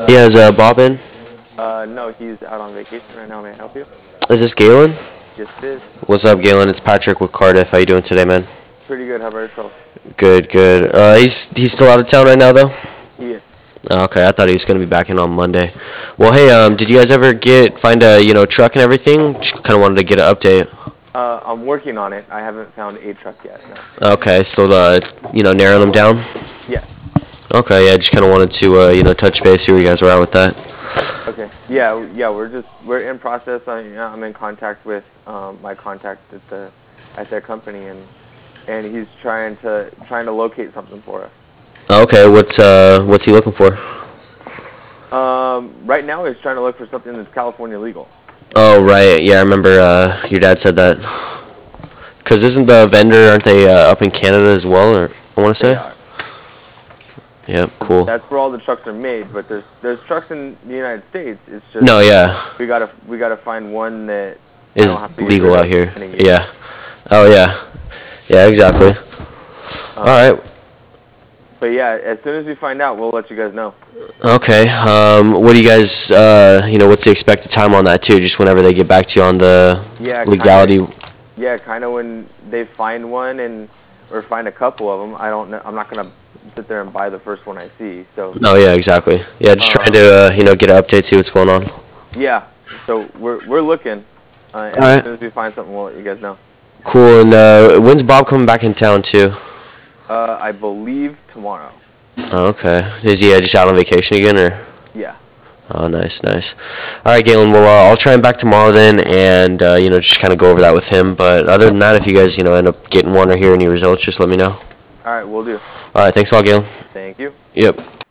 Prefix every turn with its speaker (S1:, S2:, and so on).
S1: Yeah, is Bob in?
S2: No, he's out on vacation right now. May I help you?
S1: Is this Galen?
S2: Yes, it is.
S1: What's up, Galen? It's Patrick with Cardiff. How you doing today, man?
S2: Pretty good. How about yourself?
S1: Good, good. He's still out of town right now, though.
S2: He is.
S1: Okay, I thought he was gonna be back in on Monday. Well, hey, did you guys ever find a truck and everything? Just kind of wanted to get an update.
S2: I'm working on it. I haven't found a truck yet.
S1: Okay, still narrowing them down.
S2: Yes.
S1: Okay, yeah, just kind of wanted to touch base, see where you guys were at with that.
S2: Okay. Yeah. We're in process. I'm in contact with my contact at their company, and he's trying to locate something for us.
S1: Okay, what's he looking for?
S2: Right now he's trying to look for something that's California legal.
S1: Oh, right. Yeah, I remember your dad said that. Because isn't the vendor, aren't they up in Canada as well, or I want to say?
S2: They are.
S1: Yep, cool.
S2: That's where all the trucks are made, but there's trucks in the United States. It's just
S1: No, yeah.
S2: we gotta find one that
S1: Is legal out here. Yeah. Oh, yeah. Yeah, exactly. All right.
S2: But yeah, as soon as we find out, we'll let you guys know.
S1: Okay. What do you guys, what's the expected time on that, too? Just whenever they get back to you on the legality?
S2: Kind of when they find one or find a couple of them. I don't know. I'm not gonna sit there and buy the first one I see. So.
S1: No, yeah, exactly. Yeah, just trying to get an update, see what's going on.
S2: Yeah. So we're looking. And as soon as we find something, we'll let you guys know.
S1: Cool. And when's Bob coming back in town too?
S2: I believe tomorrow.
S1: Oh, okay. Is he just out on vacation again, or?
S2: Yeah.
S1: Oh, nice, nice. All right, Galen. Well, I'll try him back tomorrow then, and just kind of go over that with him. But other than that, if you guys end up getting one or hear any results, just let me know.
S2: All right, we'll do.
S1: All right. Thanks a lot, Galen.
S2: Thank you.
S1: Yep.